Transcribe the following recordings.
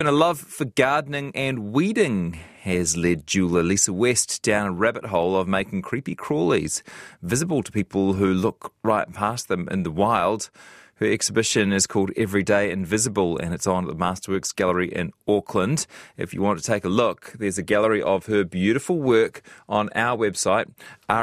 And a love for gardening and weeding has led jeweller Lisa West down a rabbit hole of making creepy crawlies visible to people who look right past them in the wild. Her exhibition is called Everyday Invisible and it's on at the Masterworks Gallery in Auckland. If you want to take a look, there's a gallery of her beautiful work on our website,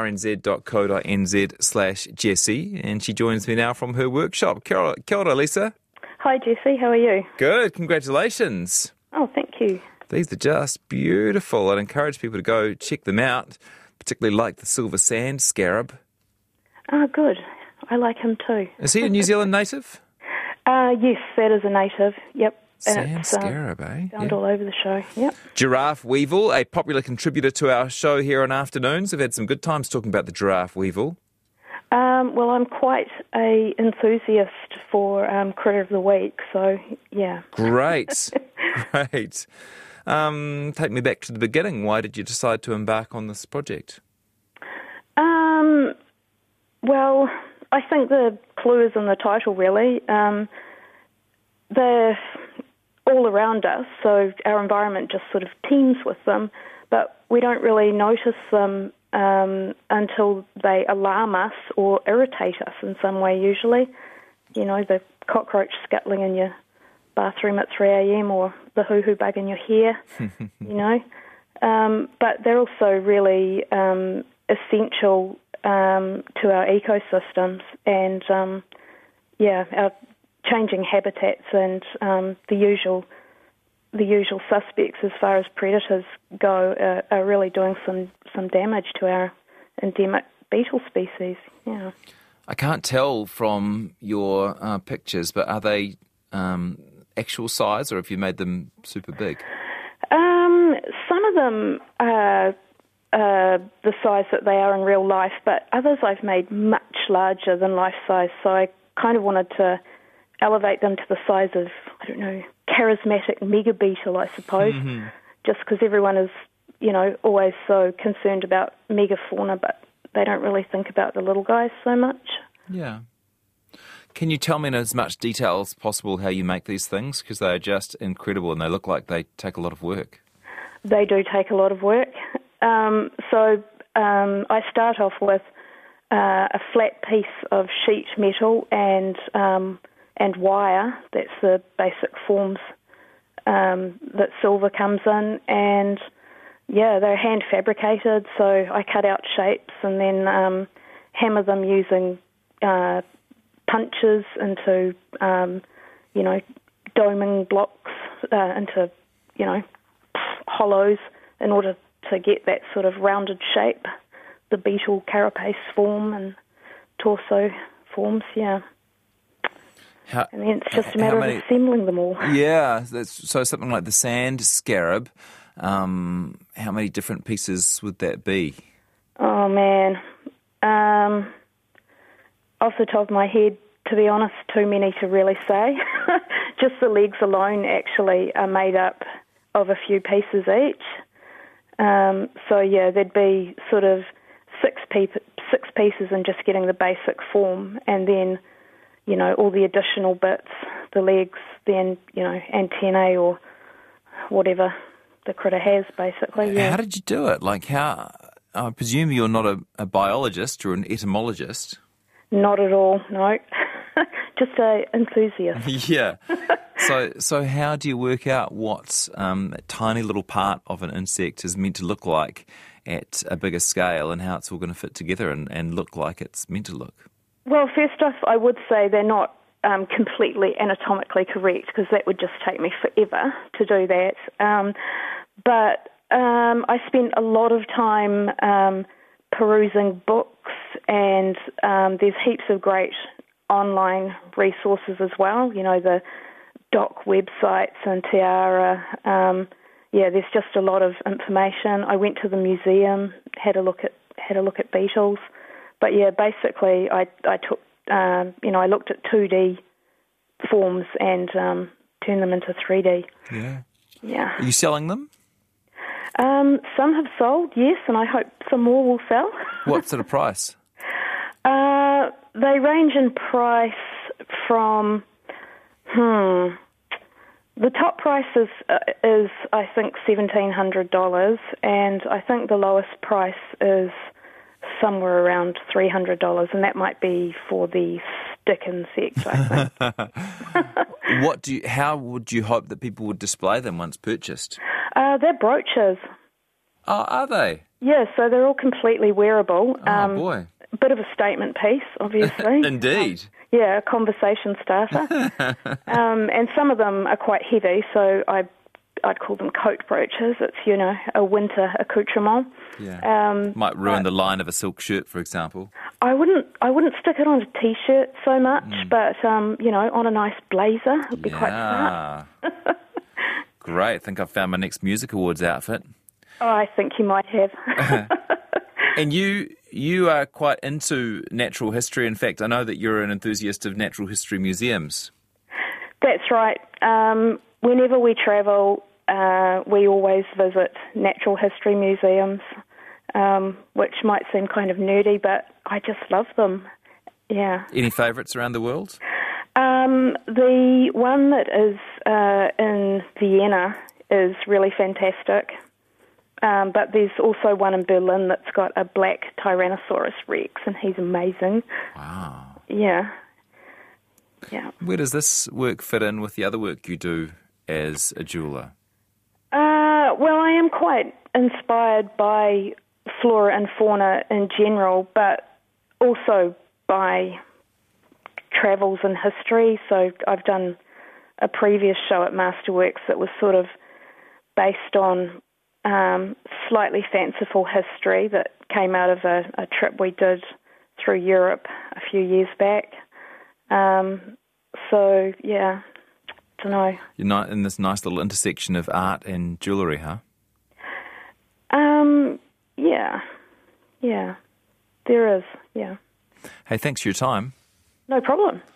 rnz.co.nz/Jessie, and she joins me now from her workshop. Kia ora, Lisa. Hi Jesse, how are you? Good, congratulations. Oh, thank you. These are just beautiful. I'd encourage people to go check them out, particularly like the silver sand scarab. Ah, good. I like him too. Is he a New Zealand native? Yes, that is a native, yep. Sand And it's scarab, eh? found all over the show, yep. Giraffe weevil, a popular contributor to our show here on Afternoons. We've had some good times talking about the giraffe weevil. Well, I'm quite a enthusiast for Critter of the Week, so yeah. Great, great. Take me back to the beginning. Why did you decide to embark on this project? Well, I think the clue is in the title, really. They're all around us, so our environment just sort of teems with them, but we don't really notice them until they alarm us or irritate us in some way, usually. You know, the cockroach scuttling in your bathroom at 3 a.m. or the hoo-hoo bug in your hair, you know. But they're also really essential to our ecosystems and, our changing habitats and the usual suspects as far as predators go are really doing some damage to our endemic beetle species. Yeah. I can't tell from your pictures, but are they actual size or have you made them super big? Some of them are the size that they are in real life, but others I've made much larger than life size, so I kind of wanted to elevate them to the size of, I don't know, charismatic mega beetle, I suppose, just because everyone is, you know, always so concerned about megafauna, but they don't really think about the little guys so much. Yeah. Can you tell me in as much detail as possible how you make these things? Because they are just incredible and they look like they take a lot of work. They do take a lot of work. I start off with a flat piece of sheet metal and wire. That's the basic forms that silver comes in, and they're hand fabricated. So I cut out shapes and then hammer them using punches into doming blocks into hollows in order to get that sort of rounded shape, the beetle carapace form and torso forms, and then it's just a matter of assembling them all. Yeah, so something like the sand scarab, how many different pieces would that be? Oh, man. Off the top of my head, to be honest, too many to really say. Just the legs alone actually are made up of a few pieces each. There'd be sort of six pieces in just getting the basic form, and then, all the additional bits, the legs, then, antennae or whatever the critter has, basically. Yeah. How did you do it? I presume you're not a biologist or an etymologist. Not at all, no. Just an enthusiast. Yeah. So how do you work out what a tiny little part of an insect is meant to look like at a bigger scale and how it's all going to fit together and look like it's meant to look? Well, first off, I would say they're not completely anatomically correct because that would just take me forever to do that. But I spent a lot of time perusing books, and there's heaps of great online resources as well, the doc websites and Tiara. There's just a lot of information. I went to the museum, had a look at beetles, but basically I took I looked at 2D forms and turned them into 3D. Yeah. Yeah. Are you selling them? Some have sold, yes, and I hope some more will sell. What sort of price? They range in price from, The top price is I think $1,700, and I think the lowest price is somewhere around $300, and that might be for the stick insect, I think. How would you hope that people would display them once purchased? They're brooches. Oh, are they? Yeah, so they're all completely wearable. Oh, boy. A bit of a statement piece, obviously. Indeed. Yeah, a conversation starter. And some of them are quite heavy, so I'd call them coat brooches. It's, a winter accoutrement. Yeah. Might ruin the line of a silk shirt, for example. I wouldn't stick it on a T-shirt so much, but, on a nice blazer would be quite smart. Great. I think I've found my next Music Awards outfit. Oh, I think you might have. And you are quite into natural history. In fact, I know that you're an enthusiast of natural history museums. That's right. Whenever we travel, we always visit natural history museums, which might seem kind of nerdy, but I just love them. Yeah. Any favourites around the world? The one that is in Vienna is really fantastic. But there's also one in Berlin that's got a black Tyrannosaurus Rex, and he's amazing. Wow. Yeah. Where does this work fit in with the other work you do as a jeweller? Well, I am quite inspired by flora and fauna in general, but also by travels and history. So I've done a previous show at Masterworks that was sort of based on slightly fanciful history that came out of a trip we did through Europe a few years back. So, yeah, I don't know. You're not in this nice little intersection of art and jewellery, huh? Yeah, there is, yeah. Hey, thanks for your time. No problem.